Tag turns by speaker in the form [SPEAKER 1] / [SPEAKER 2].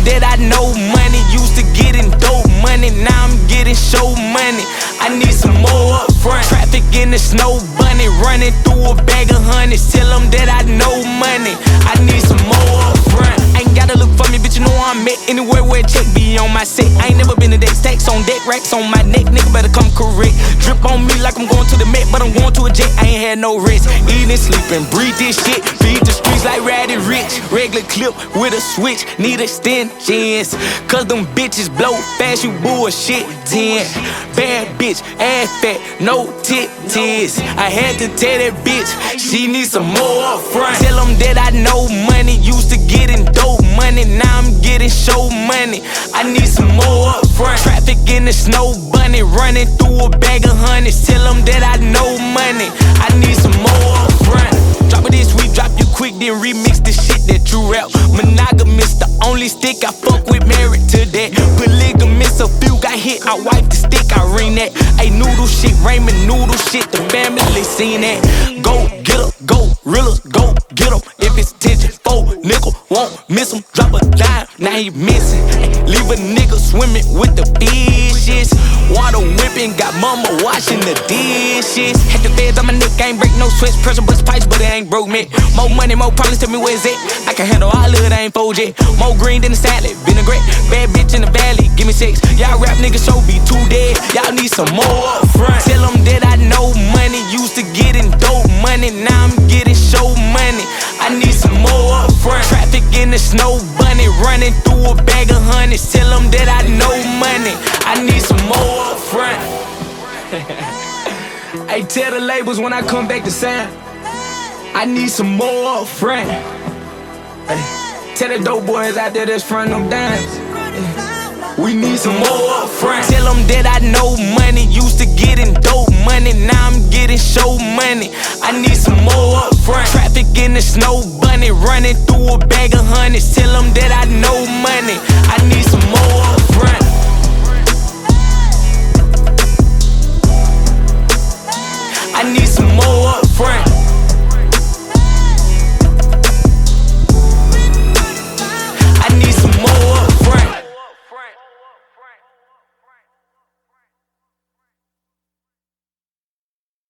[SPEAKER 1] that I know money. Used to getting dope money, now I'm getting show money. I need some more up front. Traffic in the snow bunny, running through a bag of honeys. Tell them that I know money. I need some more up front. Ain't gotta look for me, bitch, you know I'm at. Anywhere where a check be on my set. I ain't never been to that. Stacks on deck, racks on my neck. Nigga better come correct. Drip on me like I'm going to the Met, but I'm going to a jet. I ain't had no rest. Eating, sleeping, breathe this shit. Feed the streets like Ratty Rich. Regular clip with a switch. Need extensions. Cause them bitches blow fast, you bullshit. 10. Bad bitch, ass fat, no titties. I had to tell that bitch, she needs some more up front. Tell them that I know money. Used to getting dope money, now I'm getting show money. I need some more up front. Traffic in the snow bunny, running through a bag of honeys. Tell them that I know money. I need some more up front. Drop it this week, drop you quick, then remix the shit that you rap. Monogamous, the only stick I fuck with, married to that. Polygamous, a few got hit, I wipe the stick, I ring that. Ay, noodle shit, ramen noodle shit, the family seen that. Go get 'em, go realers, go get 'em. If it's 10-4, nickel, won't miss 'em. Drop a dime, now he missing. Ay, leave a nigga swimming with the fishes. Water whipping, got mama washing the dishes. Had the feds on my neck, I ain't break no sweats. Pressure bust pipes, but it ain't broke me. More money, more problems, tell me where's it. I can handle all of it, I ain't 4J. More green than the salad, vinaigrette. Bad bitch in the valley, give me sex. Y'all rap niggas show be too dead. Y'all need some more up front. Tell them that I know money. Used to getting dope money, now I'm getting show money. I need some more up front. Traffic in the snow bunny, running through a bag of honeys. Tell them that I know money. I need some more up front. Hey, tell the labels when I come back to sound, I need some more up front. Hey, tell the dope boys out there that's frontin' them dimes, we need some more up front. Tell them that I know money. Used to getting dope money, now I'm getting show money. I need some more up front. Traffic in the snow bunny, running through a bag of honeys. Tell them that I know money. I need some more up front.